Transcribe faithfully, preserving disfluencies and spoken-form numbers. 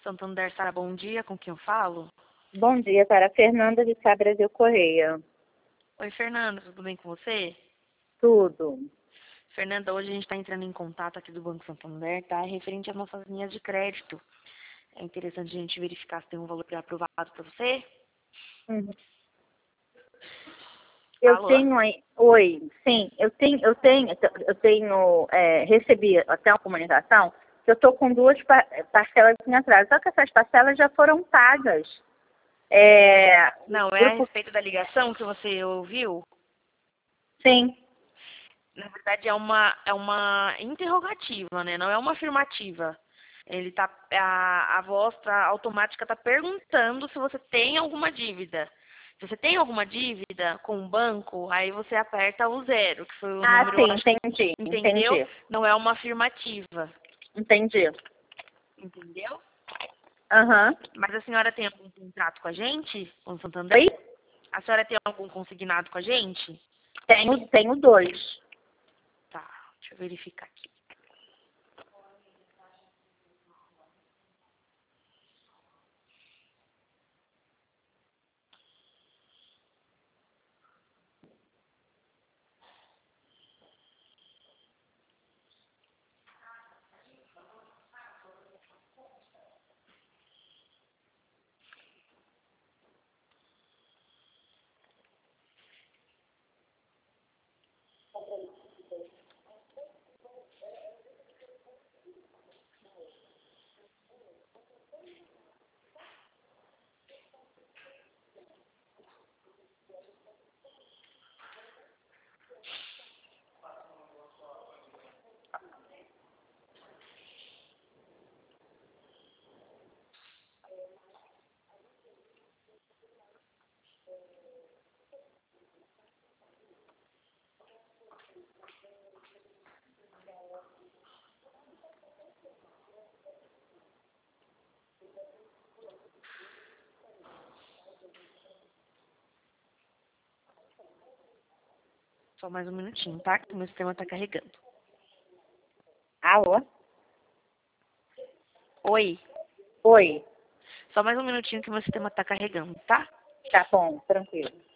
Santander, Sara, bom dia. Com quem eu falo? Bom dia, para Fernanda de Sá Brasil Correia. Oi, Fernanda, tudo bem com você? Tudo. Fernanda, hoje a gente está entrando em contato aqui do Banco Santander, tá? Referente às nossas linhas de crédito. É interessante a gente verificar se tem um valor pré-aprovado para você. Uhum. Eu Alô? tenho aí. Oi, sim, eu tenho, eu tenho, eu tenho, é, recebi até uma comunicação que eu estou com duas pa- parcelas em atraso. Só que essas parcelas já foram pagas. É, Não, é a grupo, respeito da ligação que você ouviu? sim. Na verdade, é uma, é uma interrogativa, né? Não é uma afirmativa. Ele tá, a, a voz tá, automática está perguntando se você tem alguma dívida. Se você tem alguma dívida com o banco, aí você aperta o zero, que foi o Ah, número, eu sim, acho que, entendi, entendeu? entendi, Não é uma afirmativa, entendi. entendeu? Aham. Mas a senhora tem algum contrato com a gente, com o Santander? Oi? A senhora tem algum consignado com a gente? Tenho, tenho dois. Tá, deixa eu verificar aqui. Só mais um minutinho, tá? Que o meu sistema está carregando. Alô? Oi, Oi. só mais um minutinho que o meu sistema está carregando, tá? Tá bom, tranquilo.